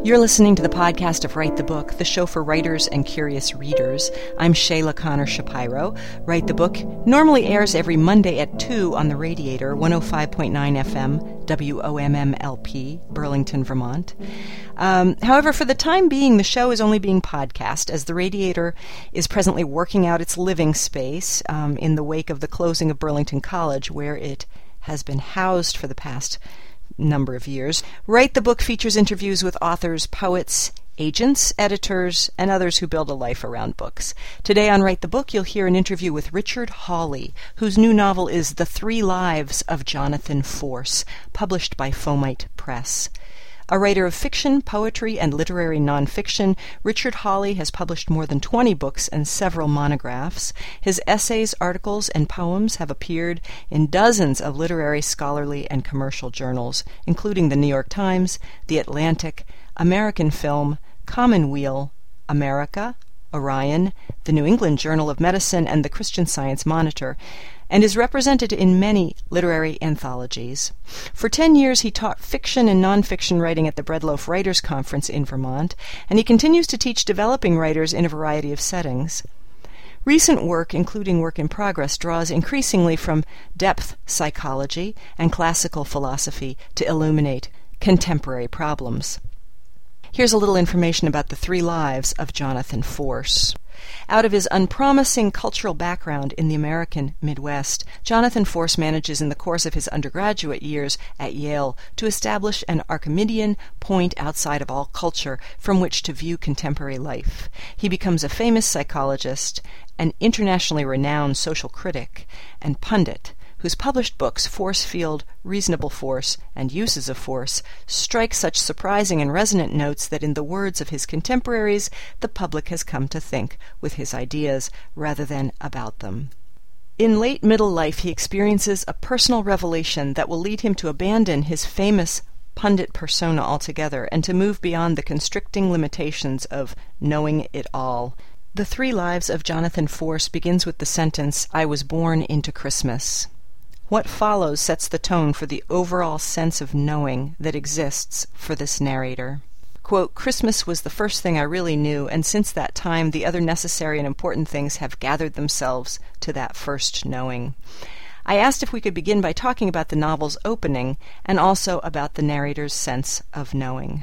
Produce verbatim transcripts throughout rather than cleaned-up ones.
You're listening to the podcast of Write the Book, the show for writers and curious readers. I'm Shayla Connor Shapiro. Write the Book normally airs every Monday at two on the Radiator, one oh five point nine F M, W O M M L P, Burlington, Vermont. Um, however, for the time being, the show is only being podcast, as the Radiator is presently working out its living space um, in the wake of the closing of Burlington College, where it has been housed for the past number of years. Write the Book features interviews with authors, poets, agents, editors, and others who build a life around books. Today on Write the Book, you'll hear an interview with Richard Hawley, whose new novel is The Three Lives of Jonathan Force, published by Fomite Press. A writer of fiction, poetry, and literary nonfiction, Richard Hawley has published more than twenty books and several monographs. His essays, articles, and poems have appeared in dozens of literary, scholarly, and commercial journals, including the New York Times, The Atlantic, American Film, Commonweal, America, Orion, the New England Journal of Medicine, and the Christian Science Monitor, and is represented in many literary anthologies. For ten years, he taught fiction and nonfiction writing at the Breadloaf Writers Conference in Vermont, and he continues to teach developing writers in a variety of settings. Recent work, including work in progress, draws increasingly from depth psychology and classical philosophy to illuminate contemporary problems. Here's a little information about the three lives of Jonathan Force. Out of his unpromising cultural background in the American Midwest, Jonathan Force manages in the course of his undergraduate years at Yale to establish an Archimedean point outside of all culture from which to view contemporary life. He becomes a famous psychologist, an internationally renowned social critic, and pundit, whose published books, Force Field, Reasonable Force, and Uses of Force, strike such surprising and resonant notes that, in the words of his contemporaries, the public has come to think with his ideas rather than about them. In late middle life, he experiences a personal revelation that will lead him to abandon his famous pundit persona altogether and to move beyond the constricting limitations of knowing it all. The Three Lives of Jonathan Force begins with the sentence, "I was born into Christmas." What follows sets the tone for the overall sense of knowing that exists for this narrator. Quote, "Christmas was the first thing I really knew, and since that time the other necessary and important things have gathered themselves to that first knowing." I asked if we could begin by talking about the novel's opening and also about the narrator's sense of knowing.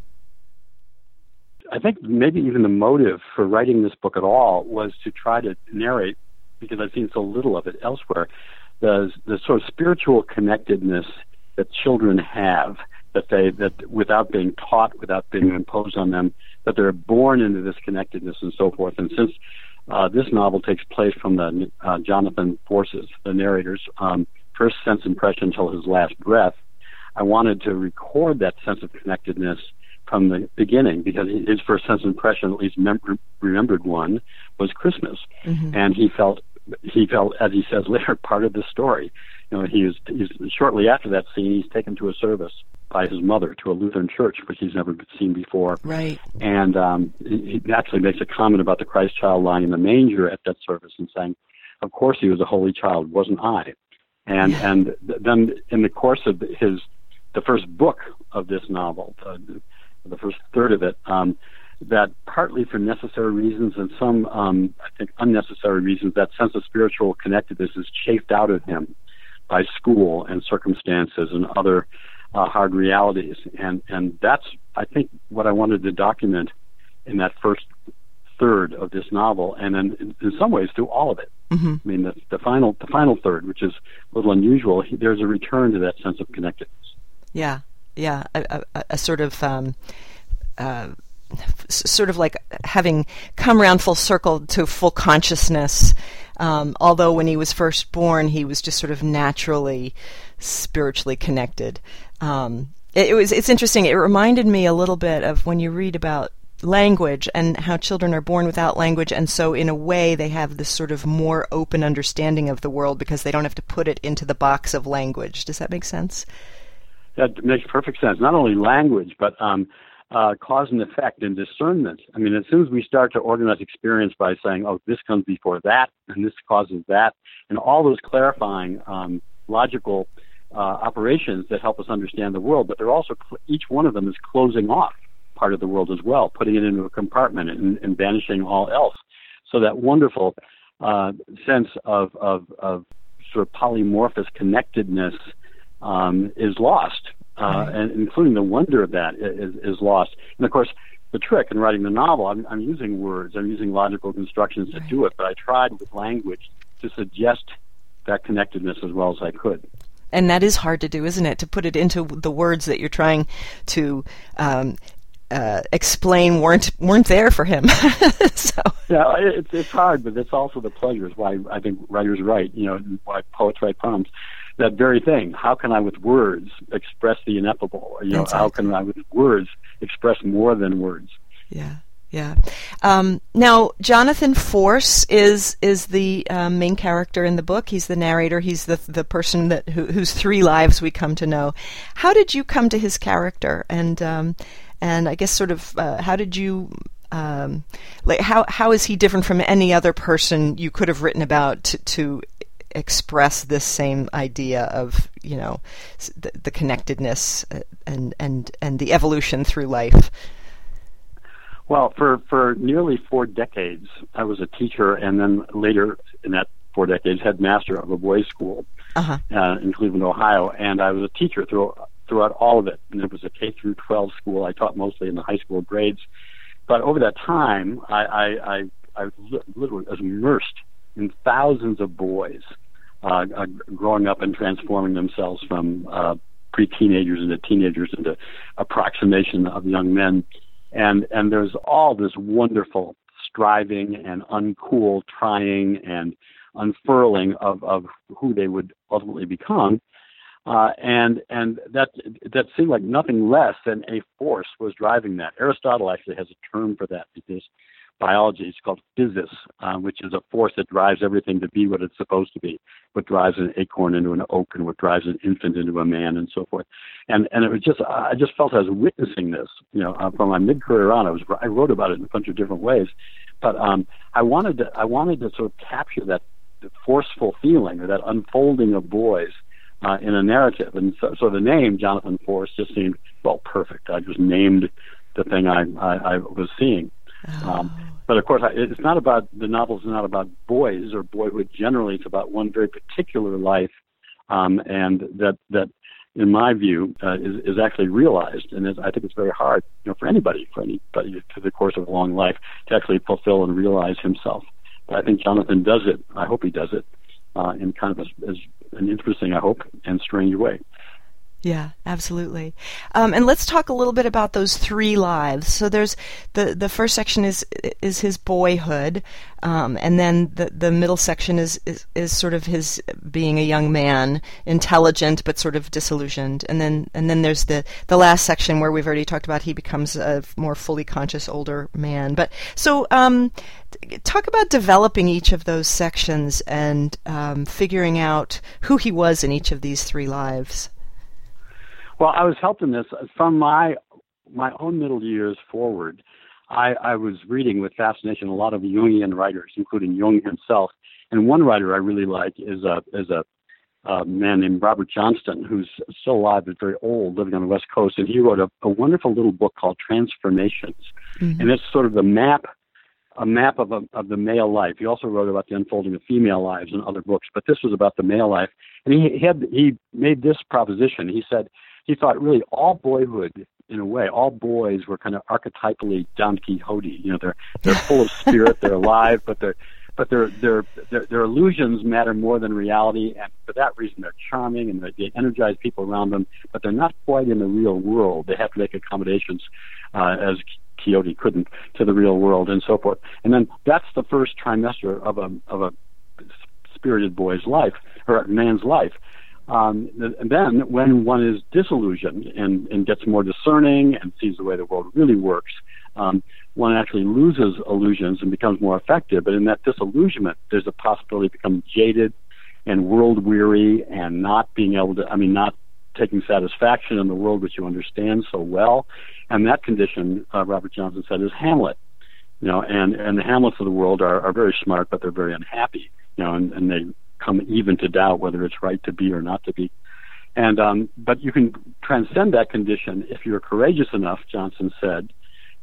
I think maybe even the motive for writing this book at all was to try to narrate, because I've seen so little of it elsewhere, the the sort of spiritual connectedness that children have, that they that without being taught, without being imposed on them, that they're born into this connectedness and so forth. And since uh, this novel takes place from the uh, Jonathan Force's, the narrator's um, first sense impression until his last breath, I wanted to record that sense of connectedness from the beginning, because his first sense impression, at least mem- remembered one, was Christmas, mm-hmm. and he felt. He felt, as he says later, part of the story. You know, he was he's, shortly after that scene, he's taken to a service by his mother to a Lutheran church, which he's never seen before. Right. And um, he, he actually makes a comment about the Christ child lying in the manger at that service and saying, "Of course he was a holy child, wasn't I?" And yeah. and then in the course of his the first book of this novel, uh, the first third of it. Um, that partly for necessary reasons and some, um, I think, unnecessary reasons, that sense of spiritual connectedness is chafed out of him by school and circumstances and other uh, hard realities. And, and that's, I think, what I wanted to document in that first third of this novel, and then in, in some ways through all of it. Mm-hmm. I mean, the, the final the final third, which is a little unusual, he, there's a return to that sense of connectedness. Yeah, yeah, a, a, a sort of... Um, uh, sort of like having come around full circle to full consciousness, um, although when he was first born, he was just sort of naturally spiritually connected. Um, it, it was, it's interesting. It reminded me a little bit of when you read about language and how children are born without language, and so in a way they have this sort of more open understanding of the world because they don't have to put it into the box of language. Does that make sense? That makes perfect sense. Not only language, but um, Uh, cause and effect and discernment. I mean, as soon as we start to organize experience by saying, oh, this comes before that, and this causes that, and all those clarifying um, logical uh, operations that help us understand the world, but they're also, cl- each one of them is closing off part of the world as well, putting it into a compartment and, and banishing all else. So that wonderful uh, sense of, of, of sort of polymorphous connectedness um, is lost, uh, right. and including the wonder of that is, is lost. And of course, the trick in writing the novel, I'm, I'm using words, I'm using logical constructions to right. do it, but I tried with language to suggest that connectedness as well as I could. And that is hard to do, isn't it? To put it into the words that you're trying to um, uh, explain weren't weren't there for him. so. Yeah, it's it's hard, but it's also the pleasure. It's why I think writers write. You know, why poets write poems. That very thing. How can I, with words, express the ineffable? You know, exactly. How can I, with words, express more than words? Yeah. Yeah. Um, now, Jonathan Force is is the um, main character in the book. He's the narrator. He's the the person that who, whose three lives we come to know. How did you come to his character? And um, and I guess sort of uh, how did you um, like how how is he different from any other person you could have written about to, to express this same idea of, you know, the, the connectedness and and and the evolution through life? Well, for, for nearly four decades, I was a teacher, and then later in that four decades, headmaster of a boys' school uh-huh. uh, in Cleveland, Ohio, and I was a teacher through, throughout all of it. And it was a K through twelve school. I taught mostly in the high school grades, but over that time, I, I, I, I literally was immersed in thousands of boys uh, uh, growing up and transforming themselves from uh, pre-teenagers into teenagers into approximation of young men. And and there's all this wonderful striving and uncool trying and unfurling of, of who they would ultimately become. Uh, and and that that seemed like nothing less than a force was driving that. Aristotle actually has a term for that in his biology. It's called physis, uh, which is a force that drives everything to be what it's supposed to be, what drives an acorn into an oak and what drives an infant into a man and so forth. And and it was just, I just felt I was witnessing this, you know, uh, from my mid-career on. I was I wrote about it in a bunch of different ways, but um, I wanted to I wanted to sort of capture that forceful feeling or that unfolding of boys uh, in a narrative. And so, so the name Jonathan Force just seemed, well, perfect. I just named the thing I I, I was seeing. Oh. Um, but of course, it's not about, the novel's not about boys or boyhood generally. It's about one very particular life, um, and that that, in my view, uh, is is actually realized. And is, I think it's very hard, you know, for anybody, for anybody, through the course of a long life, to actually fulfill and realize himself. But I think Jonathan does it. I hope he does it uh, in kind of a, as an interesting, I hope, and strange way. Yeah, absolutely. Um, and let's talk a little bit about those three lives. So there's the the first section is is his boyhood, um, and then the the middle section is, is is sort of his being a young man, intelligent but sort of disillusioned, and then and then there's the the last section where we've already talked about he becomes a more fully conscious older man. But so um, talk about developing each of those sections and um, figuring out who he was in each of these three lives. Well, I was helped in this from my my own middle years forward. I, I was reading with fascination a lot of Jungian writers, including Jung himself. And one writer I really like is a is a, a man named Robert Johnston, who's still alive but very old, living on the West Coast. And he wrote a, a wonderful little book called Transformations, mm-hmm. and it's sort of the map. a map of a, of the male life. He also wrote about the unfolding of female lives in other books, but this was about the male life. And he, he had he made this proposition. He said he thought really all boyhood, in a way, all boys were kind of archetypally Don Quixote. You know, they're they're full of spirit, they're alive, but they're but their their their their illusions matter more than reality, and for that reason they're charming and they energize people around them. But they're not quite in the real world. They have to make accommodations, uh, as Quixote couldn't, to the real world and so forth. And then that's the first trimester of a of a spirited boy's life or a man's life. Um, and then when one is disillusioned and, and gets more discerning and sees the way the world really works, um, one actually loses illusions and becomes more effective. But in that disillusionment, there's a possibility of becoming jaded and world weary and not being able to, I mean, not taking satisfaction in the world which you understand so well. And that condition, uh, Robert Johnson said, is Hamlet. You know, and, and the Hamlets of the world are, are very smart, but they're very unhappy, you know, and, and they come even to doubt whether it's right to be or not to be. And um, but you can transcend that condition if you're courageous enough, Johnson said,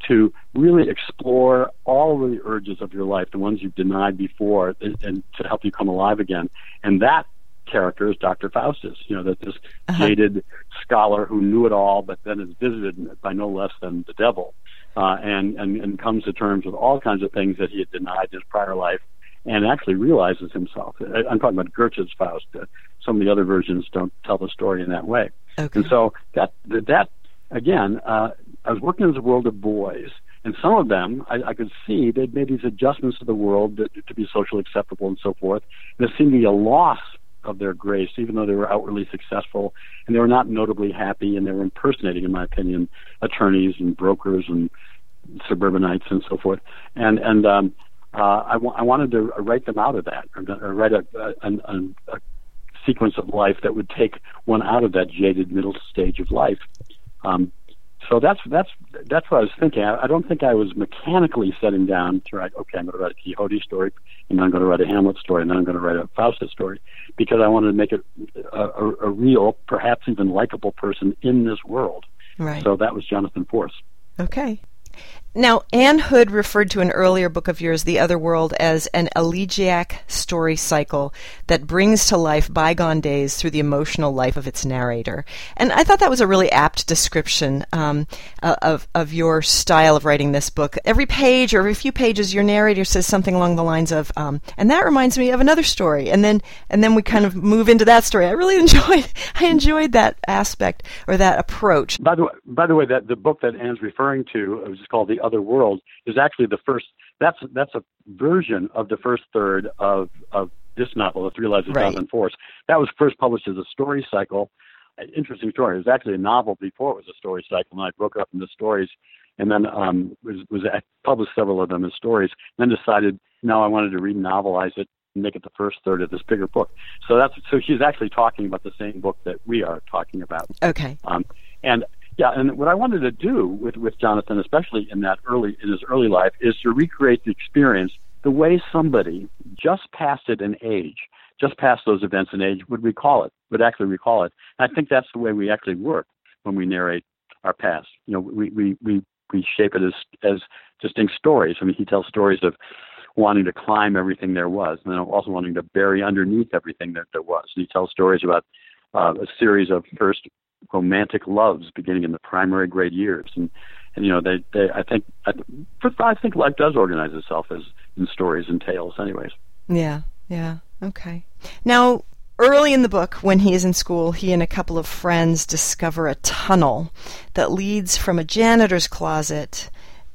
to really explore all of the urges of your life, the ones you've denied before, and, and to help you come alive again. And that character is Doctor Faustus, you know, that this uh-huh. jaded scholar who knew it all, but then is visited by no less than the devil, uh, and, and, and comes to terms with all kinds of things that he had denied in his prior life, and actually realizes himself. I'm talking about Goethe's Faust. Uh, some of the other versions don't tell the story in that way. Okay. And so that, that again, uh, I was working in the world of boys, and some of them, I, I could see they'd made these adjustments to the world to, to be socially acceptable and so forth. And there seemed to be a loss of their grace, even though they were outwardly successful, and they were not notably happy, and they were impersonating, in my opinion, attorneys and brokers and suburbanites and so forth. And and um, uh, I, w- I wanted to write them out of that, or, or write a, a, a, a sequence of life that would take one out of that jaded middle stage of life. Um, So that's that's that's what I was thinking. I, I don't think I was mechanically setting down to write, okay, I'm going to write a Quixote story, and then I'm going to write a Hamlet story, and then I'm going to write a Faustus story, because I wanted to make it a, a, a real, perhaps even likable person in this world. Right. So that was Jonathan Force. Okay. Now, Anne Hood referred to an earlier book of yours, The Other World, as an elegiac story cycle that brings to life bygone days through the emotional life of its narrator. And I thought that was a really apt description um, of of your style of writing this book. Every page or every few pages, your narrator says something along the lines of, um, and that reminds me of another story. And then and then we kind of move into that story. I really enjoyed I enjoyed that aspect or that approach. By the way, by the way, that the book that Anne's referring to, it was called The Other World, is actually the first. That's that's a version of the first third of of this novel, The Three Lives of Right. Jonathan Force. That was first published as a story cycle. An interesting story. It was actually a novel before it was a story cycle, and I broke it up into stories, and then um, was was I published several of them as stories. And then decided, no, I wanted to re-novelize it and make it the first third of this bigger book. So that's so she's actually talking about the same book that we are talking about. Okay. Um, and Yeah, and what I wanted to do with, with Jonathan, especially in that early in his early life, is to recreate the experience the way somebody just past it in age, just past those events in age, would recall it, would actually recall it. And I think that's the way we actually work when we narrate our past. You know, we we we, we shape it as as distinct stories. I mean, he tells stories of wanting to climb everything there was, and then also wanting to bury underneath everything that there was. And he tells stories about uh, a series of first romantic loves beginning in the primary grade years, and and you know they, they I think I, I think life does organize itself as in stories and tales, anyways. Yeah, yeah, okay. Now, early in the book, when he is in school, he and a couple of friends discover a tunnel that leads from a janitor's closet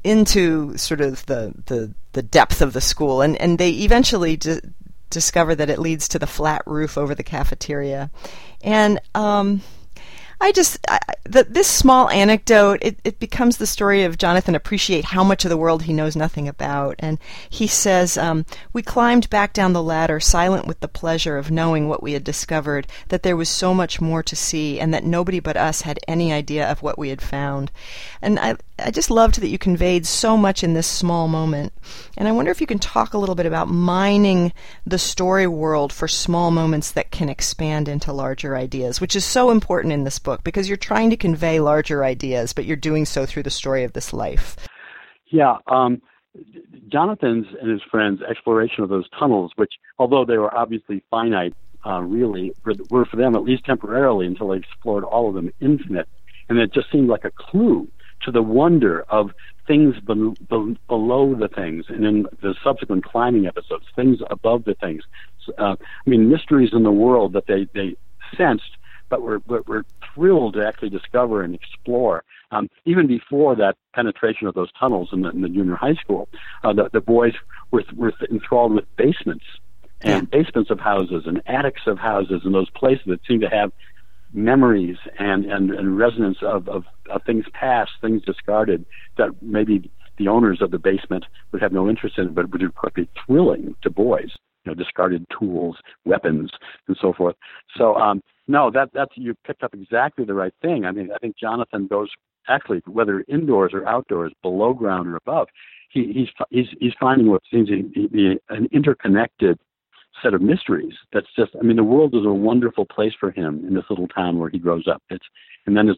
into sort of the the, the depth of the school, and and they eventually d- discover that it leads to the flat roof over the cafeteria, and um. I just, I, the, this small anecdote, it, it becomes the story of Jonathan appreciate how much of the world he knows nothing about. And he says, um, we climbed back down the ladder, silent with the pleasure of knowing what we had discovered, that there was so much more to see, and that nobody but us had any idea of what we had found. And I, I just loved that you conveyed so much in this small moment. And I wonder if you can talk a little bit about mining the story world for small moments that can expand into larger ideas, which is so important in this book, because you're trying to convey larger ideas, but you're doing so through the story of this life. Yeah, um, Jonathan's and his friends' exploration of those tunnels, which, although they were obviously finite, uh, really were, were for them, at least temporarily, until they explored all of them, infinite. And it just seemed like a clue to the wonder of things be- be- below the things, and in the subsequent climbing episodes, things above the things. Uh, I mean, mysteries in the world that they, they sensed, but we're, we're thrilled to actually discover and explore. Um, even before that penetration of those tunnels in the, in the junior high school, uh, the, the boys were, were enthralled with basements and yeah. basements of houses and attics of houses and those places that seem to have memories and, and, and resonance of, of, of things past, things discarded, that maybe the owners of the basement would have no interest in, but would be thrilling to boys. You know, discarded tools, weapons, and so forth. So, um, no, that that's you picked up exactly the right thing. I mean, I think Jonathan goes actually, whether indoors or outdoors, below ground or above, he, he's he's he's finding what seems to be an interconnected set of mysteries. That's just, I mean, the world is a wonderful place for him in this little town where he grows up. It's and then it's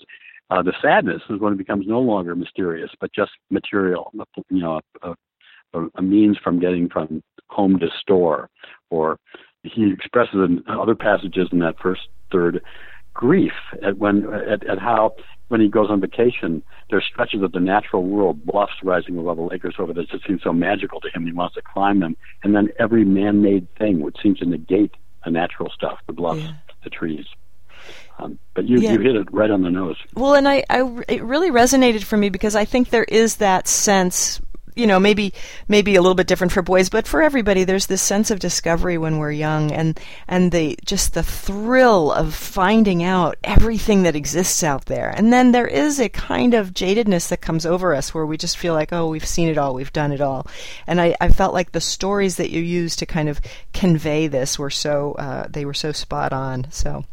Uh, the sadness is when it becomes no longer mysterious, but just material, you know, a, a, a means from getting from home to store. Or he expresses in other passages in that first third grief at when at, at how when he goes on vacation, there's stretches of the natural world, bluffs rising above the lake or so, that just seem so magical to him. He wants to climb them, and then every man-made thing which seems to negate the natural stuff, the bluffs, yeah. the trees. Um, but you, yeah. you hit it right on the nose. Well, and I, I, it really resonated for me because I think there is that sense, you know, maybe maybe a little bit different for boys, but for everybody, there's this sense of discovery when we're young, and and the just the thrill of finding out everything that exists out there. And then there is a kind of jadedness that comes over us where we just feel like, oh, we've seen it all, we've done it all. And I, I felt like the stories that you used to kind of convey this were so uh, they were so spot on. So.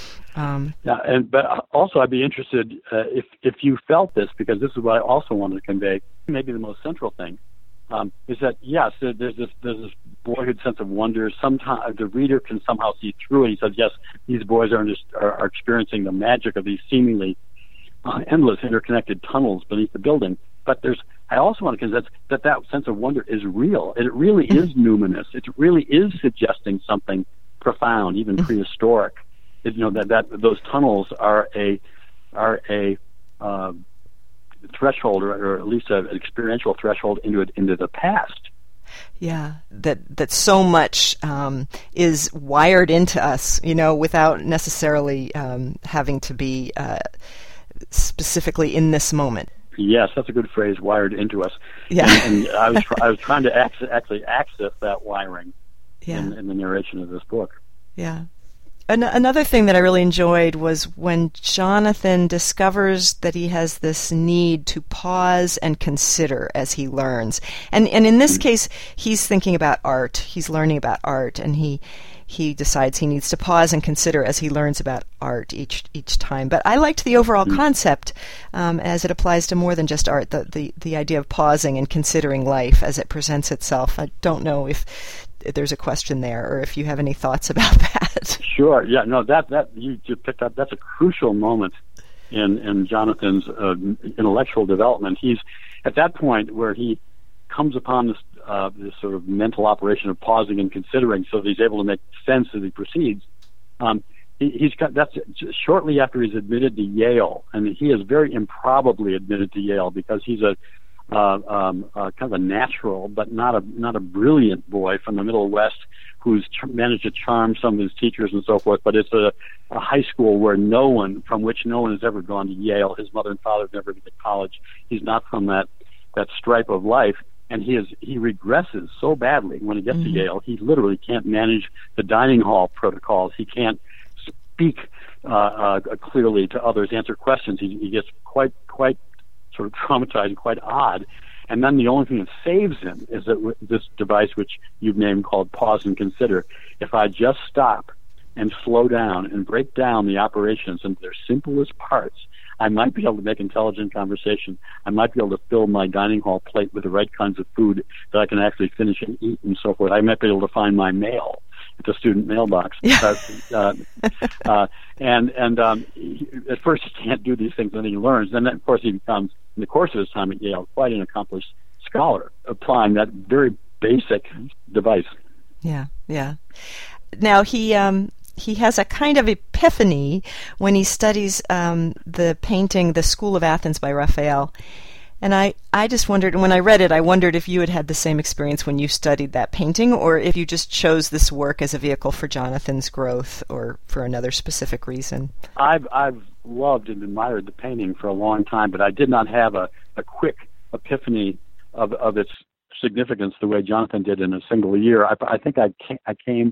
Um, yeah, and but also I'd be interested uh, if if you felt this, because this is what I also wanted to convey. Maybe the most central thing um, is that yes, there, there's this there's this boyhood sense of wonder. Sometimes the reader can somehow see through it. He says, yes, these boys are just, are, are experiencing the magic of these seemingly uh, endless interconnected tunnels beneath the building. But there's I also want to convince that that sense of wonder is real. It really is numinous. It really is suggesting something profound, even prehistoric. You know that, that those tunnels are a are a uh, threshold, or, or at least a, an experiential threshold into it, into the past. Yeah, that that so much um, is wired into us, you know, without necessarily um, having to be uh, specifically in this moment. Yes, that's a good phrase. Wired into us. Yeah, and, and I was I was trying to access, actually access that wiring yeah. in, in the narration of this book. Yeah. An- another thing that I really enjoyed was when Jonathan discovers that he has this need to pause and consider as he learns. And and in this case, he's thinking about art. He's learning about art, and he he decides he needs to pause and consider as he learns about art each each time. But I liked the overall mm-hmm. concept um, as it applies to more than just art, the, the, the idea of pausing and considering life as it presents itself. I don't know if there's a question there, or if you have any thoughts about that. Sure. Yeah. No. That that you just picked up. That's a crucial moment in in Jonathan's uh, intellectual development. He's at that point where he comes upon this uh, this sort of mental operation of pausing and considering, so that he's able to make sense as he proceeds. Um, he, he's got that's shortly after he's admitted to Yale, and he is very improbably admitted to Yale because he's a Uh, um, uh, kind of a natural, but not a not a brilliant boy from the Middle West who's ch- managed to charm some of his teachers and so forth. But it's a, a high school where no one, from which no one has ever gone to Yale. His mother and father have never been to college. He's not from that that stripe of life, and he is he regresses so badly when he gets mm-hmm. to Yale. He literally can't manage the dining hall protocols. He can't speak uh, uh, clearly to others, answer questions. He, he gets quite quite. sort of traumatized, quite odd. And then the only thing that saves him is that this device, which you've named, called pause and consider. If I just stop and slow down and break down the operations into their simplest parts, I might be able to make intelligent conversation. I might be able to fill my dining hall plate with the right kinds of food that I can actually finish and eat and so forth. I might be able to find my mail at the student mailbox. uh, uh, uh, and and um, he, at first he can't do these things, and then he learns. And then, of course, he becomes, in the course of his time at Yale, quite an accomplished scholar, applying that very basic device. Yeah, yeah. Now, he um, he has a kind of epiphany when he studies um, the painting The School of Athens by Raphael. And I, I just wondered, when I read it, I wondered if you had had the same experience when you studied that painting, or if you just chose this work as a vehicle for Jonathan's growth, or for another specific reason. I've I've loved and admired the painting for a long time, but I did not have a, a quick epiphany of, of its significance the way Jonathan did in a single year. I, I think I came, I came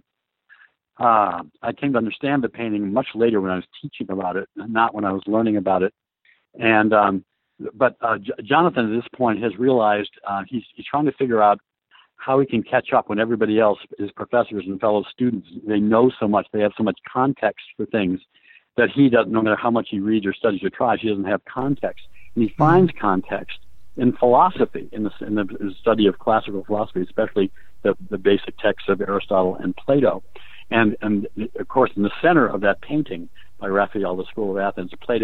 uh, I came to understand the painting much later when I was teaching about it, not when I was learning about it. And um, But uh, J- Jonathan, at this point, has realized uh, he's, he's trying to figure out how he can catch up when everybody else, his professors and fellow students, they know so much, they have so much context for things that he doesn't, no matter how much he reads or studies or tries, he doesn't have context. And he finds context in philosophy, in the, in the study of classical philosophy, especially the, the basic texts of Aristotle and Plato. And, and, of course, in the center of that painting by Raphael, The School of Athens, Plato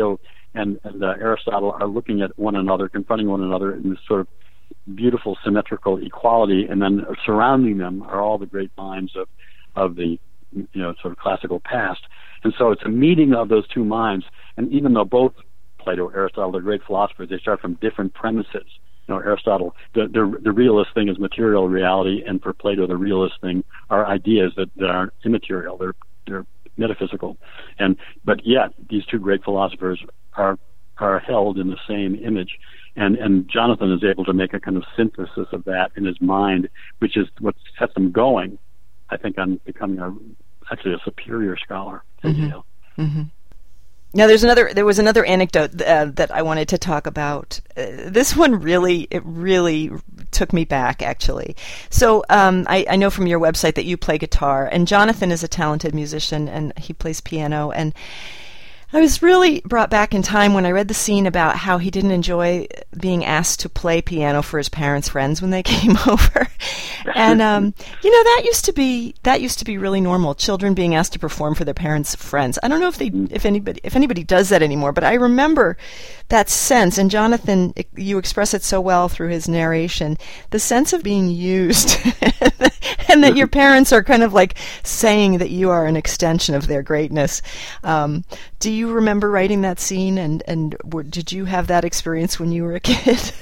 and, and uh, Aristotle are looking at one another, confronting one another in this sort of beautiful symmetrical equality, and then surrounding them are all the great minds of, of the you know sort of classical past. And so it's a meeting of those two minds, and even though both Plato, Aristotle, they're great philosophers, they start from different premises. You know, Aristotle, the, the the realist thing is material reality, and for Plato, the realist thing are ideas that, that aren't immaterial. They're they're metaphysical, and but yet these two great philosophers are are held in the same image, and and Jonathan is able to make a kind of synthesis of that in his mind, which is what sets him going, I think, on becoming a actually a superior scholar. Mm-hmm. Mm-hmm. Now, there's another. There was another anecdote uh, that I wanted to talk about. Uh, this one really, it really took me back, actually. So, um, I, I know from your website that you play guitar, and Jonathan is a talented musician, and he plays piano. And I was really brought back in time when I read the scene about how he didn't enjoy being asked to play piano for his parents' friends when they came over. And um, you know, that used to be that used to be really normal. Children being asked to perform for their parents' friends. I don't know if they if anybody if anybody does that anymore, but I remember that sense. And Jonathan, you express it so well through his narration, the sense of being used, and that your parents are kind of like saying that you are an extension of their greatness. Um, do you remember writing that scene, and and were, did you have that experience when you were a kid?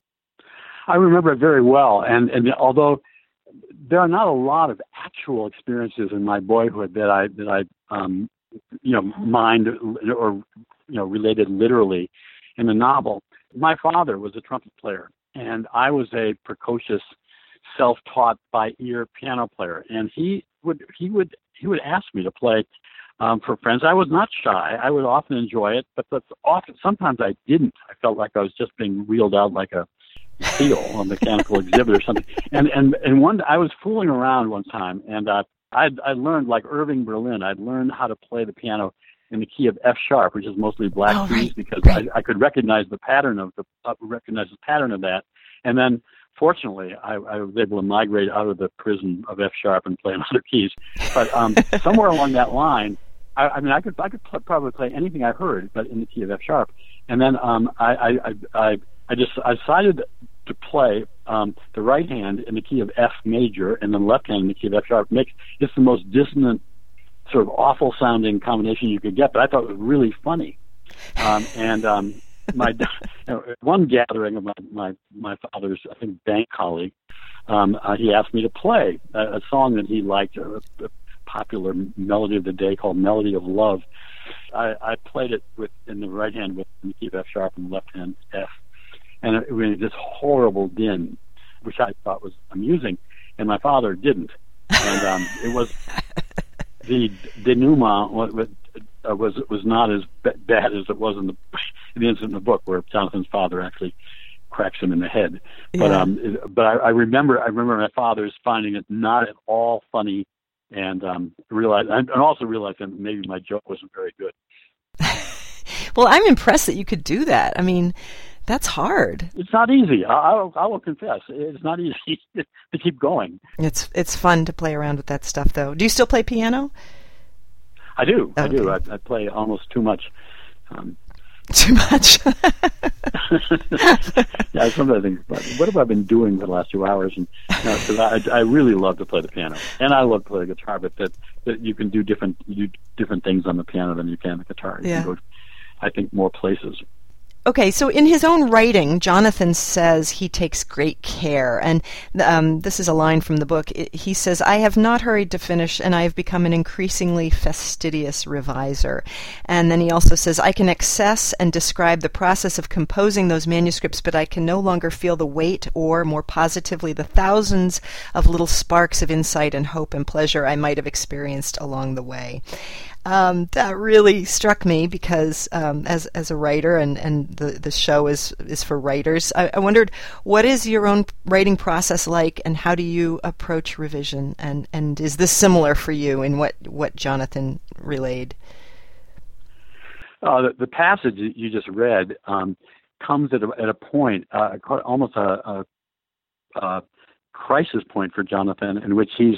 I remember it very well, and, and although there are not a lot of actual experiences in my boyhood that I that I um, you know mind or you know related literally in the novel, my father was a trumpet player, and I was a precocious, self-taught by ear piano player, and he would he would he would ask me to play um, for friends. I was not shy. I would often enjoy it, but that's often sometimes I didn't. I felt like I was just being wheeled out like a seal, a mechanical exhibit or something. And and and one, I was fooling around one time, and uh, I I learned like Irving Berlin. I'd learned how to play the piano in the key of F sharp, which is mostly black oh, keys, right, because right. I, I could recognize the pattern of the uh, recognize the pattern of that. And then, fortunately, I, I was able to migrate out of the prison of F sharp and play in other keys. But um, somewhere along that line, I, I mean, I could I could pl- probably play anything I heard, but in the key of F sharp. And then um, I, I I I I just I decided to play um, the right hand in the key of F major and then left hand in the key of F sharp. Makes it's the most dissonant, sort of awful sounding combination you could get, but I thought it was really funny. Um, and um, my you know, one gathering of my, my my father's, I think, bank colleague, um, uh, he asked me to play a, a song that he liked, a, a popular melody of the day called "Melody of Love." I, I played it with in the right hand with in the key of F sharp and the left hand F. And it was this horrible din, which I thought was amusing, and my father didn't. And um, it was the denouement was uh, was was not as bad as it was in the in the incident in the book where Jonathan's father actually cracks him in the head. Yeah. But um, but I, I remember I remember my father's finding it not at all funny, and um, realized and also realized that maybe my joke wasn't very good. Well, I'm impressed that you could do that. I mean, that's hard. It's not easy. I, I, will, I will confess. It's not easy to keep going. It's it's fun to play around with that stuff, though. Do you still play piano? I do. Okay. I do. I, I play almost too much. Um, too much? Yeah, sometimes I think, what have I been doing for the last two hours? And you know, 'cause I, I really love to play the piano, and I love to play the guitar. But that, that you can do different you do different things on the piano than you can the guitar. You yeah. can go, I think, more places. Okay, so in his own writing, Jonathan says he takes great care, and um, this is a line from the book. He says, "I have not hurried to finish, and I have become an increasingly fastidious reviser." And then he also says, "I can access and describe the process of composing those manuscripts, but I can no longer feel the weight or, more positively, the thousands of little sparks of insight and hope and pleasure I might have experienced along the way." Um, that really struck me because um, as as a writer, and, and the, the show is, is for writers, I, I wondered, what is your own writing process like, and how do you approach revision? And, and is this similar for you in what, what Jonathan relayed? Uh, the, the passage you just read um, comes at a, at a point, uh, almost a, a, a crisis point for Jonathan, in which he's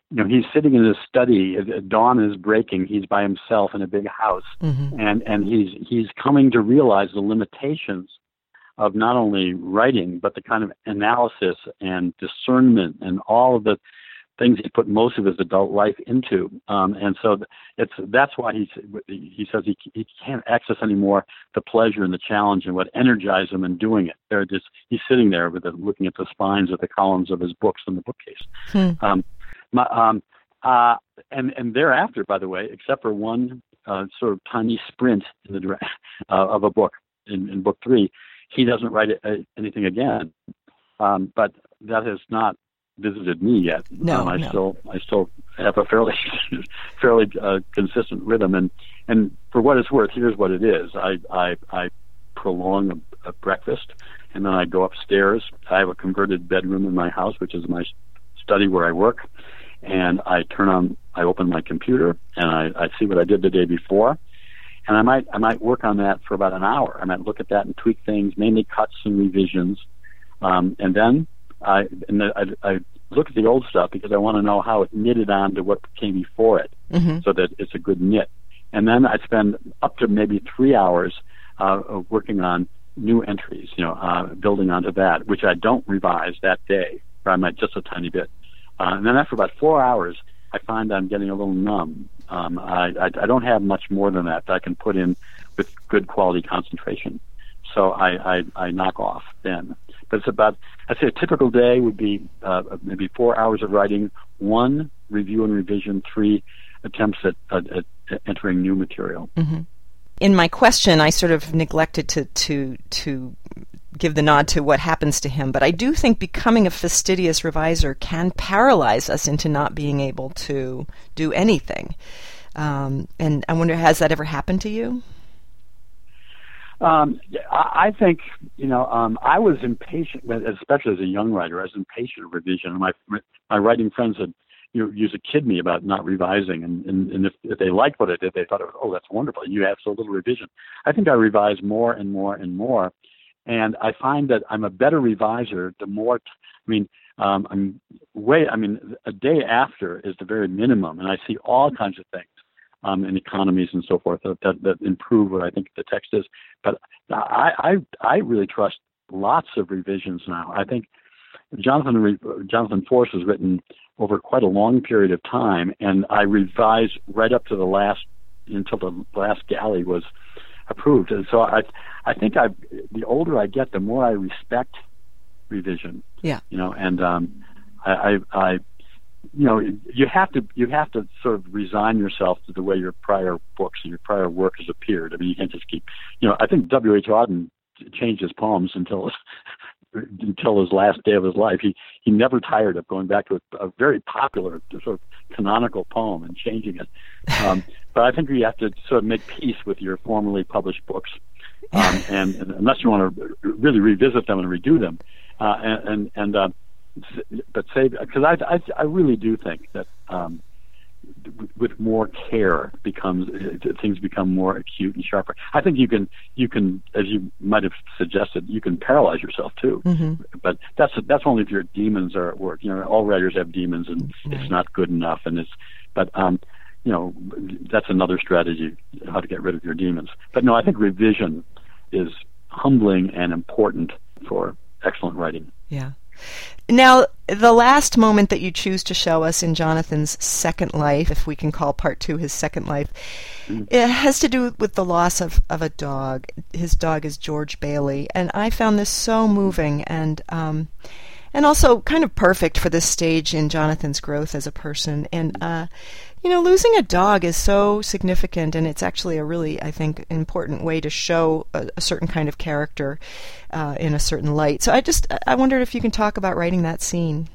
you know, he's sitting in his study. Dawn is breaking. He's by himself in a big house, mm-hmm. and and he's he's coming to realize the limitations of not only writing but the kind of analysis and discernment and all of the things he put most of his adult life into. Um, and so it's that's why he he says he he can't access anymore the pleasure and the challenge and what energized him in doing it. They're just he's sitting there with the, looking at the spines of the columns of his books in the bookcase. Hmm. Um, my, um, uh, and and thereafter, by the way, except for one uh, sort of tiny sprint in the direct, uh, of a book in, in book three, he doesn't write uh, anything again. Um, but that has not visited me yet. No, um, I no. still I still have a fairly fairly uh, consistent rhythm, and and for what it's worth, here's what it is. I I, I prolong a, a breakfast, and then I go upstairs. I have a converted bedroom in my house, which is my study where I work, and I turn on I open my computer and I, I see what I did the day before, and I might I might work on that for about an hour. I might look at that and tweak things, mainly cuts and revisions, um, and then. I, and I, I look at the old stuff because I want to know how it knitted on to what came before it, mm-hmm. so that it's a good knit. And then I spend up to maybe three hours uh, working on new entries, you know, uh, building onto that, which I don't revise that day, or I might just a tiny bit. Uh, and then after about four hours, I find I'm getting a little numb. Um, I, I, I don't have much more than that that I can put in with good quality concentration. So I, I, I knock off then. But it's about, I'd say a typical day would be uh, maybe four hours of writing, one review and revision, three attempts at, at, at entering new material. Mm-hmm. In my question, I sort of neglected to, to, to give the nod to what happens to him, but I do think becoming a fastidious reviser can paralyze us into not being able to do anything. Um, and I wonder, has that ever happened to you? Um, I think, you know, um, I was impatient, especially as a young writer, I was impatient of revision. My my writing friends would you know, used to kid me about not revising, and, and, and if, if they liked what I did, they thought, oh, that's wonderful, you have so little revision. I think I revise more and more and more, and I find that I'm a better reviser the more, t- I mean, um, I'm way, I mean, a day after is the very minimum, and I see all kinds of things. Um, and economies and so forth that, that, that improve what I think the text is. But I, I I really trust lots of revisions now. I think Jonathan Jonathan Force has written over quite a long period of time, and I revised right up to the last until the last galley was approved. And so I I think I the older I get, the more I respect revision. Yeah. You know, and um, I, I I. You know, you have to you have to sort of resign yourself to the way your prior books and your prior work has appeared. I mean, you can't just keep. You know, I think W H Auden changed his poems until until his last day of his life. He he never tired of going back to a, a very popular sort of canonical poem and changing it. Um, but I think you have to sort of make peace with your formerly published books, um, and, and unless you want to really revisit them and redo them, uh, and and. and uh, But say, because I, I, I really do think that um, with more care becomes things become more acute and sharper. I think you can you can, as you might have suggested, you can paralyze yourself too. Mm-hmm. But that's that's only if your demons are at work. You know, all writers have demons, and right. It's not good enough. And it's but um, you know, that's another strategy, how to get rid of your demons. But no, I think revision is humbling and important for excellent writing. Yeah. Now, the last moment that you choose to show us in Jonathan's second life, if we can call part two his second life, mm-hmm. it has to do with the loss of, of a dog. His dog is George Bailey, and I found this so moving and um, and also kind of perfect for this stage in Jonathan's growth as a person. And, uh, you know, losing a dog is so significant, and it's actually a really, I think, important way to show a, a certain kind of character uh, in a certain light. So I just, I wondered if you can talk about writing that scene.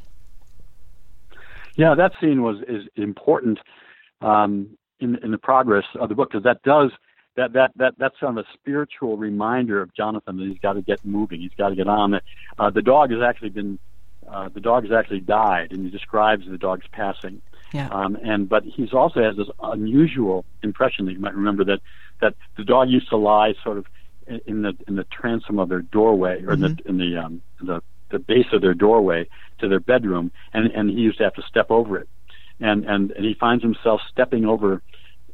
Yeah, that scene was is important um, in in the progress of the book, because that does that that that that's kind of a spiritual reminder of Jonathan that he's got to get moving, he's got to get on. Uh, the dog has actually been uh, the dog has actually died, and he describes the dog's passing. Yeah. Um, and but he's also has this unusual impression that you might remember that that the dog used to lie sort of in the in the transom of their doorway, or mm-hmm. in the in the um, the the base of their doorway to their bedroom, and and he used to have to step over it. and, and, and he finds himself stepping over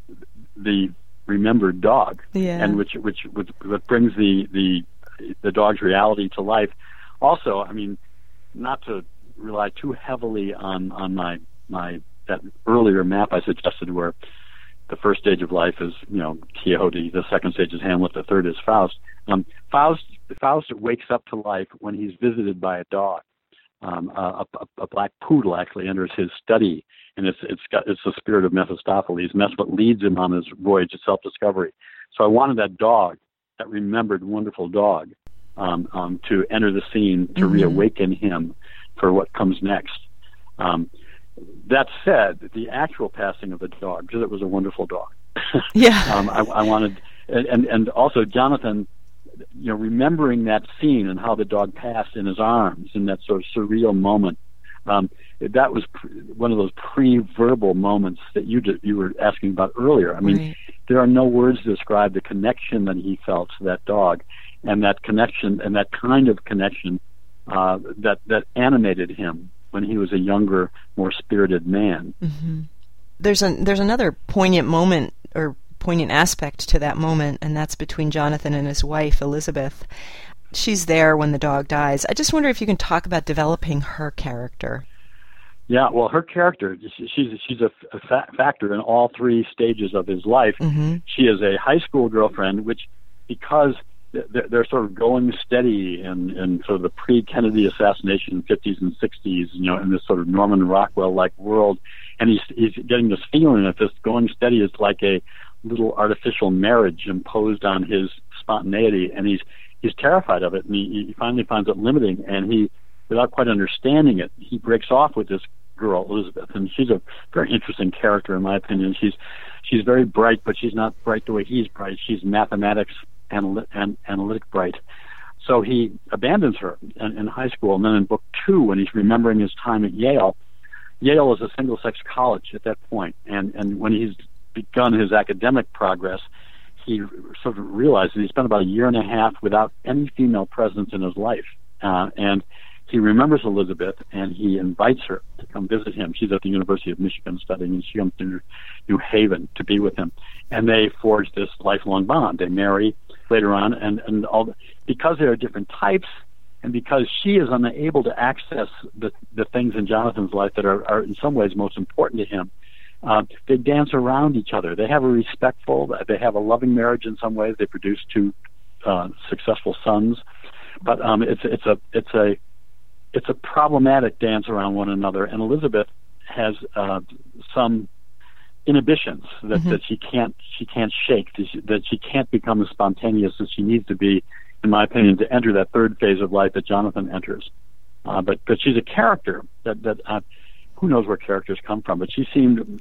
the remembered dog, yeah. and which, which which which brings the the the dog's reality to life. Also, I mean, not to rely too heavily on on my my that earlier map I suggested, where the first stage of life is, you know, Quixote, the second stage is Hamlet, the third is Faust. Um, Faust Faust wakes up to life when he's visited by a dog. Um, a, a, a black poodle actually enters his study, and it's it's got it's the spirit of Mephistopheles. And that's what leads him on his voyage of self-discovery. So I wanted that dog, that remembered wonderful dog, um, um, to enter the scene, to mm-hmm. reawaken him for what comes next. Um, that said, the actual passing of the dog, because it was a wonderful dog. yeah. um, I, I wanted, and and also Jonathan, you know, remembering that scene and how the dog passed in his arms in that sort of surreal moment. Um, that was pre- one of those pre-verbal moments that you did, you were asking about earlier. I mean, right. there are no words to describe the connection that he felt to that dog, and that connection and that kind of connection uh, that that animated him when he was a younger, more spirited man. Mm-hmm. There's a there's another poignant moment or poignant aspect to that moment, and that's between Jonathan and his wife, Elizabeth. She's there when the dog dies. I just wonder if you can talk about developing her character. Yeah, well, her character, she's she's a, a fa- factor in all three stages of his life. Mm-hmm. She is a high school girlfriend, which, because they're, they're sort of going steady in, in sort of the pre-Kennedy assassination fifties and sixties, you know, in this sort of Norman Rockwell-like world, and he's he's getting this feeling that this going steady is like a little artificial marriage imposed on his spontaneity, and he's he's terrified of it, and he, he finally finds it limiting, and he, without quite understanding it, he breaks off with this girl, Elizabeth, and she's a very interesting character, in my opinion. She's she's very bright, but she's not bright the way he's bright. She's mathematics and, and analytic bright. So he abandons her in, in high school, and then in book two, when he's remembering his time at Yale, Yale is a single-sex college at that point, and, and when he's begun his academic progress, he sort of realized that he spent about a year and a half without any female presence in his life. Uh, and he remembers Elizabeth, and he invites her to come visit him. She's at the University of Michigan studying, and she comes to New Haven to be with him. And they forge this lifelong bond. They marry later on, and, and all the, because there are different types, and because she is unable to access the, the things in Jonathan's life that are, are in some ways most important to him, Uh, they dance around each other. They have a respectful, they have a loving marriage in some ways. They produce two uh, successful sons, but um, it's it's a it's a it's a problematic dance around one another. And Elizabeth has uh, some inhibitions that, mm-hmm. that she can't she can't shake. That she, that she can't become as spontaneous as she needs to be, in my opinion, to enter that third phase of life that Jonathan enters. Uh, but but she's a character that that. Uh, Who knows where characters come from, but she seemed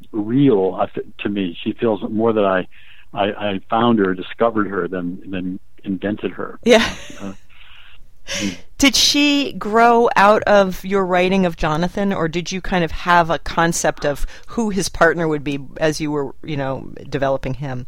real uh, to me. She feels more that I, I, I found her, discovered her, than than invented her. Yeah. Uh, did she grow out of your writing of Jonathan, or did you kind of have a concept of who his partner would be as you were, you know, developing him?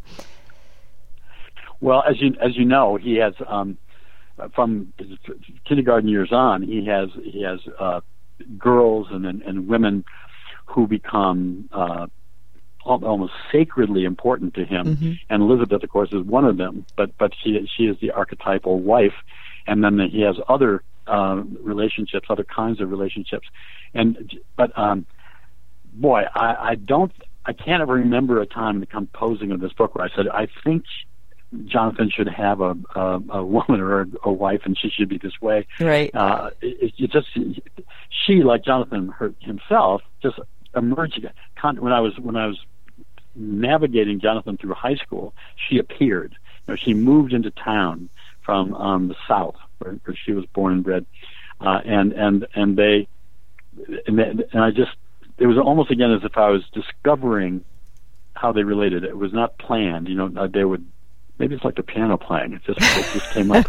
Well, as you as you know, he has um, from his kindergarten years on, he has he has. Uh, girls and, and and women who become uh, almost sacredly important to him, mm-hmm. and Elizabeth, of course, is one of them. But but she she is the archetypal wife, and then he has other uh, relationships, other kinds of relationships, and but um, boy, I, I don't, I can't ever remember a time in the composing of this book where I said I think Jonathan should have a, a, a woman or a, a wife, and she should be this way. Right. Uh, it, it just she, like Jonathan her, himself, just emerged. When I was when I was navigating Jonathan through high school, she appeared. You know, she moved into town from um, the South, where, where she was born and bred, uh, and and and they and, they, and I just it was almost again as if I was discovering how they related. It was not planned. You know, they would. Maybe it's like the piano playing. It just, it just came up.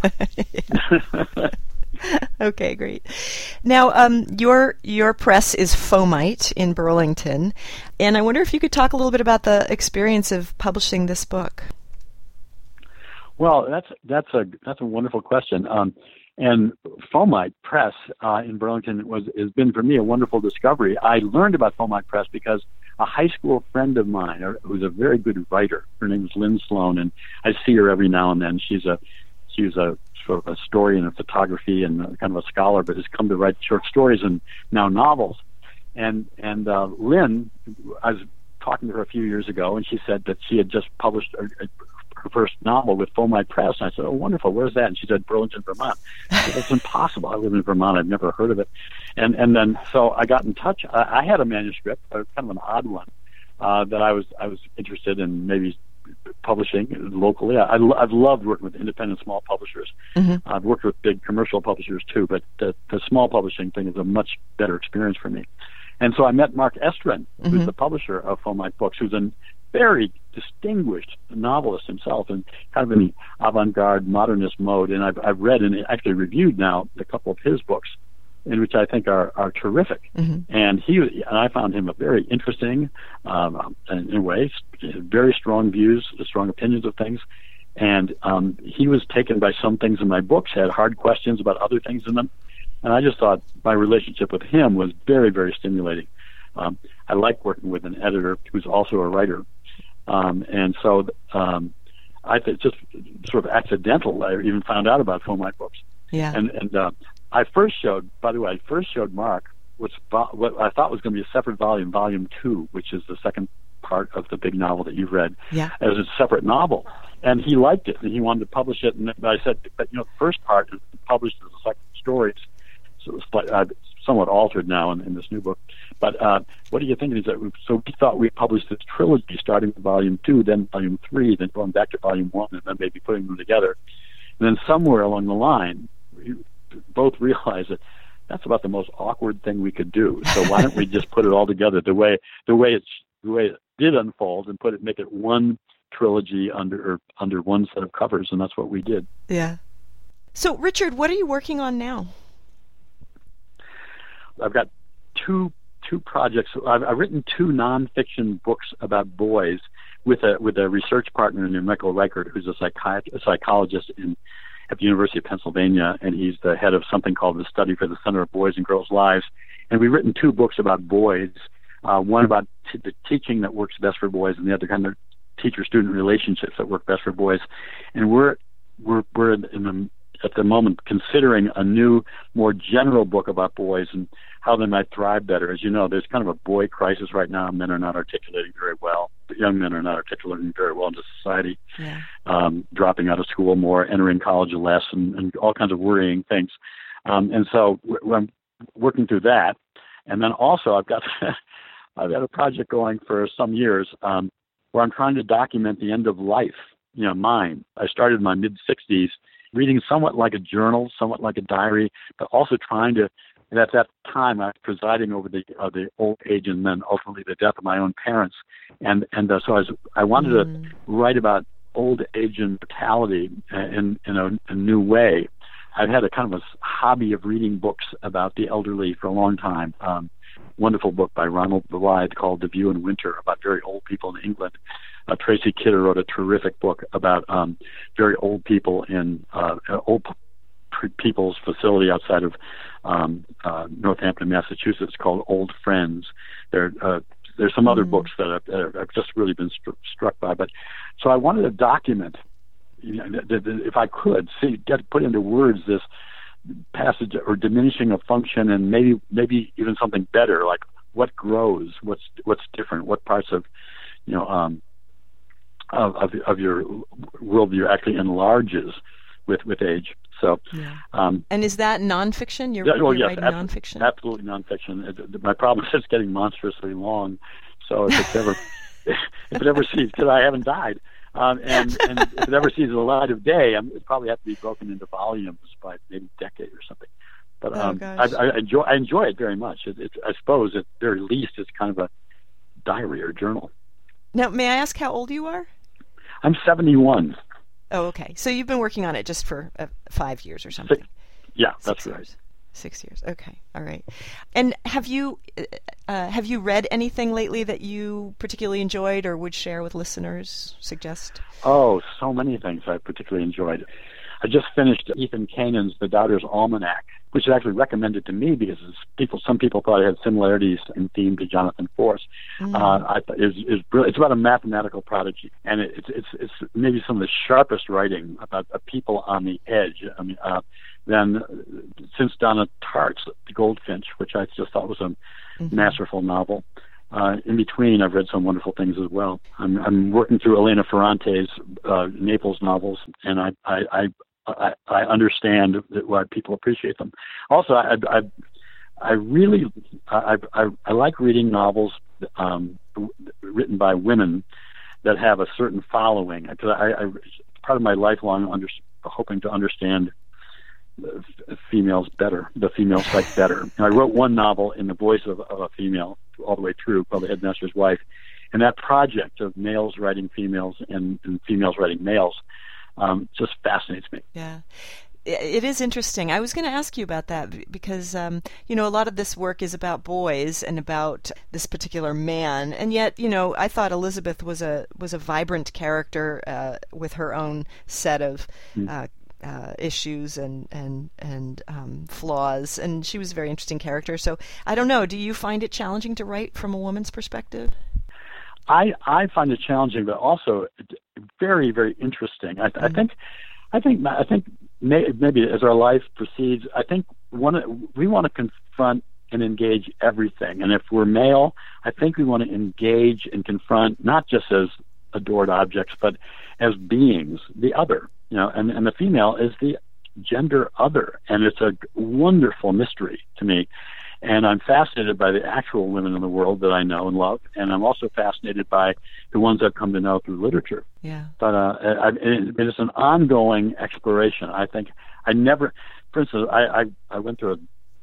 Okay, great. Now, um, your your press is Fomite in Burlington, and I wonder if you could talk a little bit about the experience of publishing this book. Well, that's that's a that's a wonderful question. Um, And Fomite Press uh, in Burlington was has been for me a wonderful discovery. I learned about Fomite Press because a high school friend of mine, who's a very good writer, her name is Lynn Sloan, and I see her every now and then. She's a she's a sort of a historian of photography and kind of a scholar, but has come to write short stories and now novels. And and uh, Lynn, I was talking to her a few years ago, and she said that she had just published a, a, her first novel with Fomite Press. And I said, "Oh, wonderful! Where's that?" And she said, "Burlington, Vermont." I said, "That's impossible. I live in Vermont. I've never heard of it." And and then so I got in touch. I, I had a manuscript, uh, kind of an odd one, uh, that I was I was interested in maybe publishing locally. I, I, I've loved working with independent small publishers. Mm-hmm. I've worked with big commercial publishers too, but the, the small publishing thing is a much better experience for me. And so I met Mark Estrin, who's mm-hmm. the publisher of Fomite Books, who's a very distinguished novelist himself and kind of in the avant-garde modernist mode. And I've, I've read and actually reviewed now a couple of his books, in which I think are, are terrific. Mm-hmm. And he and I found him a very interesting, um, in, in a way, very strong views, strong opinions of things. And um, he was taken by some things in my books, had hard questions about other things in them. And I just thought my relationship with him was very, very stimulating. Um, I like working with an editor who's also a writer. Um, and so um, I th- just sort of accidental, I even found out about Fomite Books. Yeah. And, and uh, I first showed, by the way, I first showed Mark what's vo- what I thought was going to be a separate volume, Volume two, which is the second part of the big novel that you've read, yeah. as a separate novel. And he liked it, and he wanted to publish it. And I said, but, you know, the first part is published as a second stories. So it's uh, somewhat altered now in, in this new book. But uh, what do you think? Is that we, so we thought we published this trilogy starting with volume two, then volume three, then going back to volume one, and then maybe putting them together. And then somewhere along the line, we both realized that that's about the most awkward thing we could do. So why don't we just put it all together the way the way it's the way it did unfold and put it make it one trilogy under or under one set of covers, and that's what we did. Yeah. So Richard, what are you working on now? I've got two two projects. I've, I've written two nonfiction books about boys with a with a research partner named Michael Reichert, who's a, psychiat- a psychologist in at the University of Pennsylvania, and he's the head of something called the Study for the Center of Boys and Girls' Lives. And we've written two books about boys, uh, one about t- the teaching that works best for boys, and the other kind of teacher-student relationships that work best for boys. And we're we're we're in the at the moment considering a new, more general book about boys and how they might thrive better. As you know, there's kind of a boy crisis right now. Men are not articulating very well. Young men are not articulating very well into society, yeah. um, dropping out of school more, entering college less, and, and all kinds of worrying things. Um, and so w- I'm working through that. And then also I've got I've got a project going for some years um, where I'm trying to document the end of life, you know, mine. I started in my mid-sixties reading somewhat like a journal, somewhat like a diary, but also trying to, and at that time I was presiding over the uh, the old age and then ultimately the death of my own parents. And and uh, so I, was, I wanted mm. to write about old age and mortality in, in a, a new way. I've had a kind of a hobby of reading books about the elderly for a long time. Um, wonderful book by Ronald Blythe called The View in Winter about very old people in England. Uh, Tracy Kidder wrote a terrific book about um, very old people in uh, old p- people's facility outside of um, uh, Northampton, Massachusetts, called Old Friends. There, uh, there's some mm-hmm. other books that I've, that I've just really been st- struck by. But so I wanted to document, you know, th- th- if I could, see get put into words this passage or diminishing of function, and maybe maybe even something better, like what grows, what's what's different, what parts of you know. Um, Of, of of your worldview actually enlarges with, with age. So, yeah. um, and is that nonfiction? You're, yeah, well, you're yes, writing ab- nonfiction? Absolutely nonfiction. It, my problem is it's getting monstrously long. So if it's ever if it ever sees, because I haven't died, um, and and if it ever sees the light of day, I'm, it probably has to be broken into volumes by maybe a decade or something. But um, oh, I, I enjoy I enjoy it very much. It, it's I suppose at the very least it's kind of a diary or journal. Now, may I ask how old you are? I'm seventy-one. Oh, okay. So you've been working on it just for uh, five years or something? Six, yeah, Six that's years. right. Six years. Okay. All right. And have you uh, have you read anything lately that you particularly enjoyed or would share with listeners? Suggest? Oh, so many things I particularly enjoyed. I just finished Ethan Kanan's The Doubter's Almanac, which is actually recommended to me because people, some people thought it had similarities in theme to Jonathan Force. Mm. Uh, I th- is is It's about a mathematical prodigy, and it, it's it's it's maybe some of the sharpest writing about uh, people on the edge. I mean, uh, than since Donna Tartt's The Goldfinch, which I just thought was a mm-hmm. masterful novel. Uh, in between, I've read some wonderful things as well. I'm, I'm working through Elena Ferrante's uh, Naples novels, and I I, I I I understand that why people appreciate them. Also, I I, I really I, I I like reading novels um, written by women that have a certain following. Because I, I part of my lifelong under, hoping to understand females better, the female psyche better. And I wrote one novel in the voice of, of a female all the way through, called The Headmaster's Wife. And that project of males writing females and, and females writing males um, just fascinates me. Yeah. It is interesting. I was going to ask you about that because, um, you know, a lot of this work is about boys and about this particular man, and yet, you know, I thought Elizabeth was a was a vibrant character uh, with her own set of mm. uh, uh, issues and and and um, flaws, and she was a very interesting character. So I don't know. Do you find it challenging to write from a woman's perspective? I I find it challenging, but also very very interesting. I, mm. I think. I think I think may, maybe as our life proceeds, I think one we want to confront and engage everything. And if we're male, I think we want to engage and confront not just as adored objects, but as beings, the other. You know, and, and the female is the gender other, and it's a wonderful mystery to me. And I'm fascinated by the actual women in the world that I know and love, and I'm also fascinated by the ones I've come to know through literature. Yeah. But uh, I, it, it's an ongoing exploration. I think I never, for instance, I, I, I went through a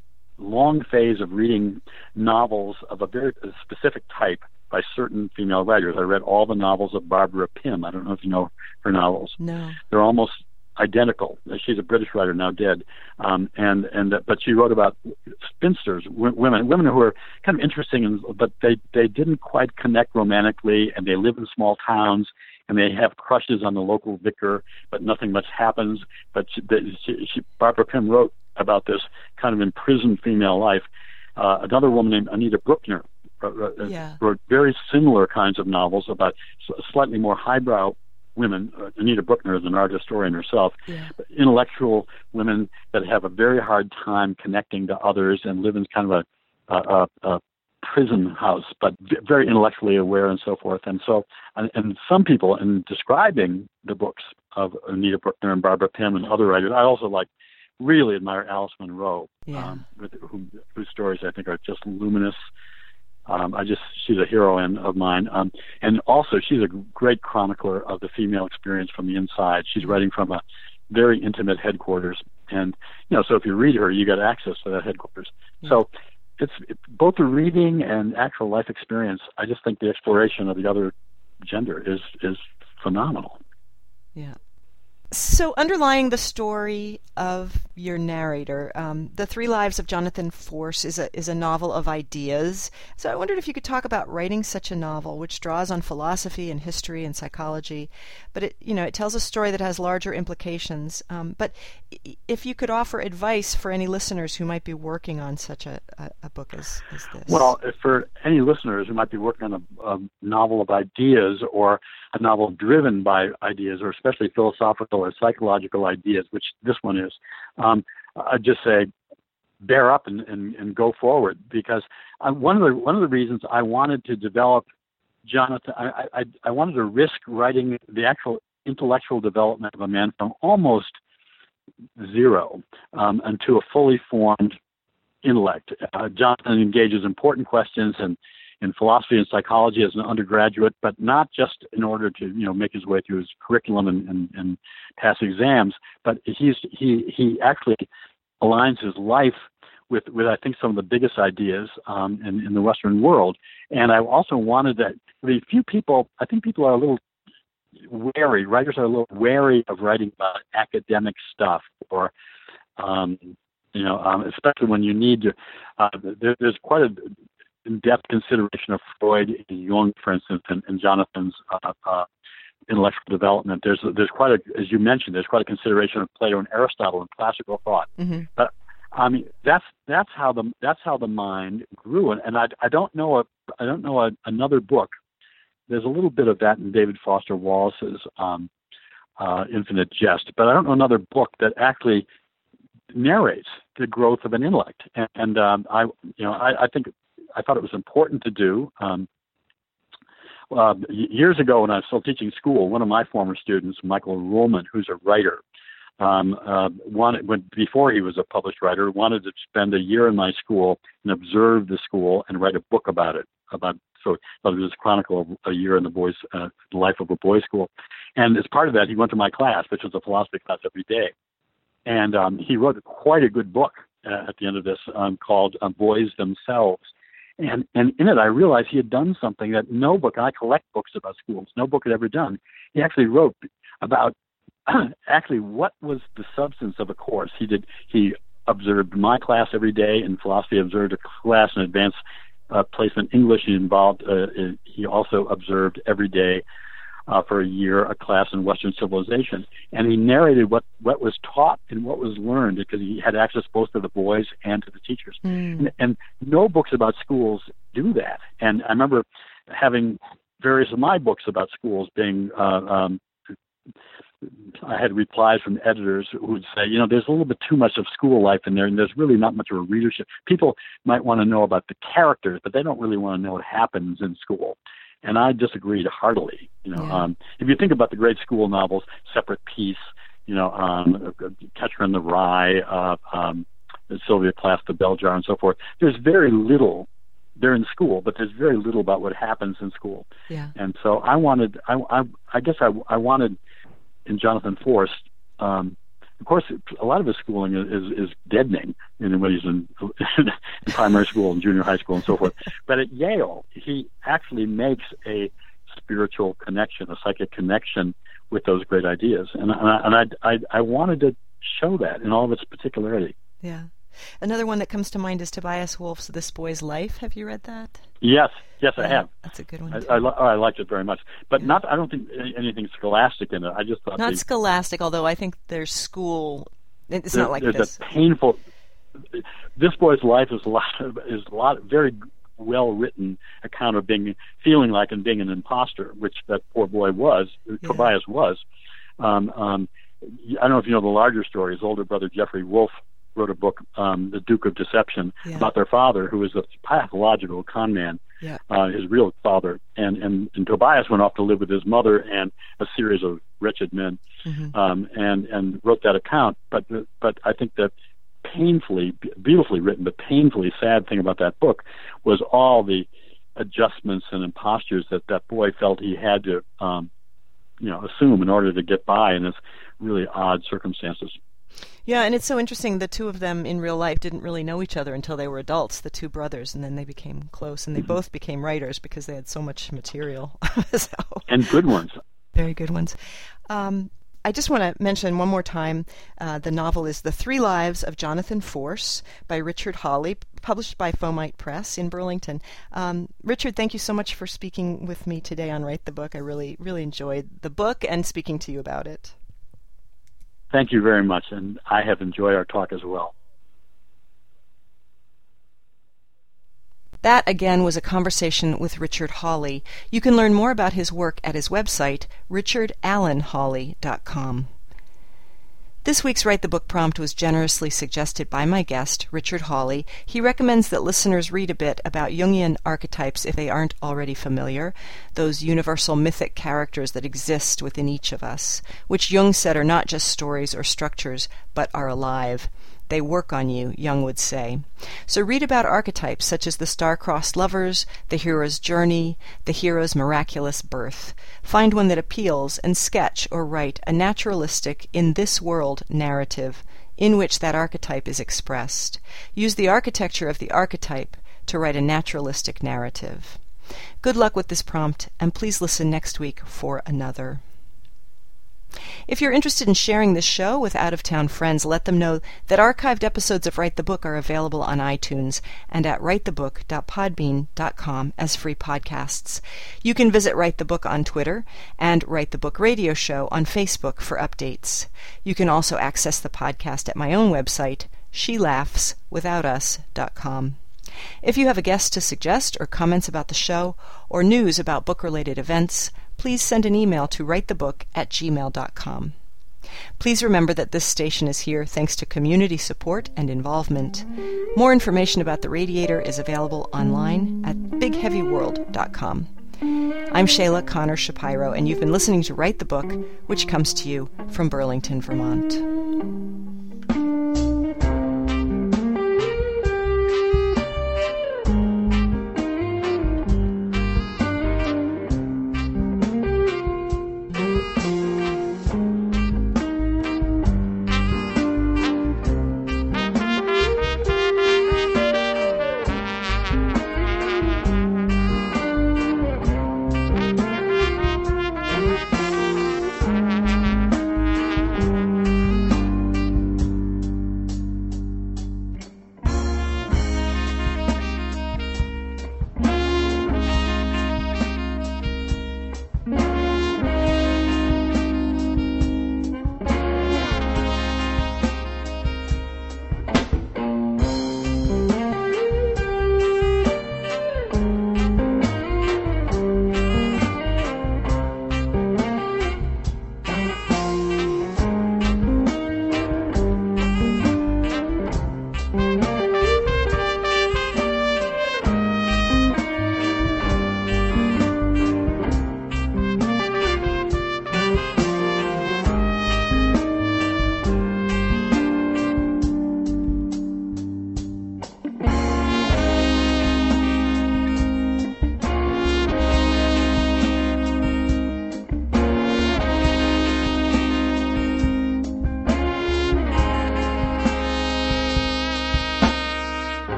long phase of reading novels of a very specific type by certain female writers. I read all the novels of Barbara Pym. I don't know if you know her novels. No. They're almost identical. She's a British writer now, dead, um, and and uh, but she wrote about spinsters, w- women, women who are kind of interesting, and, but they they didn't quite connect romantically, and they live in small towns, and they have crushes on the local vicar, but nothing much happens. But she, she, she, Barbara Pym wrote about this kind of imprisoned female life. Uh, another woman named Anita Brookner uh, yeah. wrote very similar kinds of novels about slightly more highbrow women. uh, Anita Brookner is an art historian herself, yeah. intellectual women that have a very hard time connecting to others and live in kind of a, a, a prison house, but very intellectually aware and so forth. And so, and, and some people, in describing the books of Anita Brookner and Barbara Pym and other writers, I also like, really admire Alice Munro, yeah. um, with, who, whose stories I think are just luminous. Um, I just, she's a heroine of mine. Um, and also she's a great chronicler of the female experience from the inside. She's writing from a very intimate headquarters. And, you know, so if you read her, you get access to that headquarters. Yeah. So it's it, both the reading and actual life experience. I just think the exploration of the other gender is, is phenomenal. Yeah. So underlying the story of your narrator, um, The Three Lives of Jonathan Force is a is a novel of ideas. So I wondered if you could talk about writing such a novel, which draws on philosophy and history and psychology, but it you know it tells a story that has larger implications. Um, but if you could offer advice for any listeners who might be working on such a, a, a book as, as this. Well, for any listeners who might be working on a, a novel of ideas, or a novel driven by ideas, or especially philosophical or psychological ideas, which this one is, um, I'd just say, bear up and, and, and go forward. Because I, one of the one of the reasons I wanted to develop Jonathan, I, I, I wanted to risk writing the actual intellectual development of a man from almost zero um, and to a fully formed intellect. Uh, Jonathan engages important questions and in philosophy and psychology as an undergraduate, but not just in order to, you know, make his way through his curriculum and, and, and pass exams, but he's he he actually aligns his life with, with I think some of the biggest ideas um, in, in the Western world. And I also wanted that, I mean, few people, I think people are a little wary, writers are a little wary of writing about academic stuff, or um, you know, um, especially when you need to. Uh, there, there's quite a in-depth consideration of Freud and Jung, for instance, and, and Jonathan's uh, uh, intellectual development. There's there's quite a, as you mentioned, there's quite a consideration of Plato and Aristotle and classical thought. Mm-hmm. But I mean, that's that's how the that's how the mind grew, and, and I I don't know a I don't know a, another book. There's a little bit of that in David Foster Wallace's um, uh, Infinite Jest, but I don't know another book that actually narrates the growth of an intellect. And, and um, I you know I, I think I thought it was important to do. Um, uh, years ago, when I was still teaching school, one of my former students, Michael Ruhlman, who's a writer. Um, uh, wanted, when, before he was a published writer, wanted to spend a year in my school and observe the school and write a book about it. About so it was a chronicle of a year in the boys' uh, life of a boys' school. And as part of that, he went to my class, which was a philosophy class every day. And um, he wrote quite a good book uh, at the end of this um, called uh, Boys Themselves. And and in it, I realized he had done something that no book, and I collect books about schools, no book had ever done. He actually wrote about actually what was the substance of a course. He did. He observed my class every day in philosophy, observed a class in advanced uh, placement English. He involved. Uh, he also observed every day uh, for a year a class in Western civilization, and he narrated what, what was taught and what was learned because he had access both to the boys and to the teachers. Mm. And, and no books about schools do that. And I remember having various of my books about schools being. Uh, um, I had replies from editors who would say, you know, there's a little bit too much of school life in there, and there's really not much of a readership. People might want to know about the characters, but they don't really want to know what happens in school. And I disagreed heartily. You know, yeah. um, if you think about the great school novels, Separate Peace, you know, um, Catcher in the Rye, uh, um, Sylvia Plath, The Bell Jar, and so forth, there's very little. They're in school, but there's very little about what happens in school. Yeah. And so I wanted, I, I, I guess I, I wanted. In Jonathan Forst, um, of course, a lot of his schooling is, is deadening you know, when he's in, in primary school and junior high school and so forth. But at Yale, he actually makes a spiritual connection, a psychic connection with those great ideas. And, and, I, and I, I, I wanted to show that in all of its particularity. Yeah. Another one that comes to mind is Tobias Wolff's This Boy's Life. Have you read that? Yes, yes, yeah, I have. That's a good one. I, I, oh, I liked it very much, but yeah. not. I don't think anything scholastic in it. I just thought not the, scholastic, although I think there's school. It's there, not like there's this. There's a painful. This Boy's Life is a lot. Of, is a lot very well written account of being feeling like and being an imposter, which that poor boy was. Yeah. Tobias was. Um, um, I don't know if you know the larger story. His older brother Jeffrey Wolff wrote a book, um, The Duke of Deception, yeah. about their father, who was a pathological con man, yeah. uh, his real father. And, and, and Tobias went off to live with his mother and a series of wretched men, mm-hmm. um, and, and wrote that account. But, but I think that painfully, beautifully written, but painfully sad thing about that book was all the adjustments and impostures that that boy felt he had to, um, you know, assume in order to get by in this really odd circumstances. Yeah, and it's so interesting. The two of them in real life didn't really know each other until they were adults, the two brothers, and then they became close, and they mm-hmm. both became writers because they had so much material. so, and good ones. Very good ones. Um, I just want to mention one more time, uh, the novel is The Three Lives of Jonathan Forst by Richard Hawley, published by Fomite Press in Burlington. Um, Richard, thank you so much for speaking with me today on Write the Book. I really, really enjoyed the book and speaking to you about it. Thank you very much, and I have enjoyed our talk as well. That, again, was a conversation with Richard Hawley. You can learn more about his work at his website, richard allen hawley dot com. This week's Write the Book prompt was generously suggested by my guest, Richard Hawley. He recommends that listeners read a bit about Jungian archetypes if they aren't already familiar, those universal mythic characters that exist within each of us, which Jung said are not just stories or structures, but are alive. They work on you, Jung would say. So read about archetypes such as the star-crossed lovers, the hero's journey, the hero's miraculous birth. Find one that appeals and sketch or write a naturalistic, in-this-world narrative in which that archetype is expressed. Use the architecture of the archetype to write a naturalistic narrative. Good luck with this prompt, and please listen next week for another. If you're interested in sharing this show with out-of-town friends, let them know that archived episodes of Write the Book are available on iTunes and at write the book dot podbean dot com as free podcasts. You can visit Write the Book on Twitter and Write the Book Radio Show on Facebook for updates. You can also access the podcast at my own website, she laughs without us dot com. If you have a guest to suggest or comments about the show or news about book-related events, please send an email to writethebook at gmail dot com. Please remember that this station is here thanks to community support and involvement. More information about the Radiator is available online at big heavy world dot com. I'm Shayla Connor Shapiro, and you've been listening to Write the Book, which comes to you from Burlington, Vermont.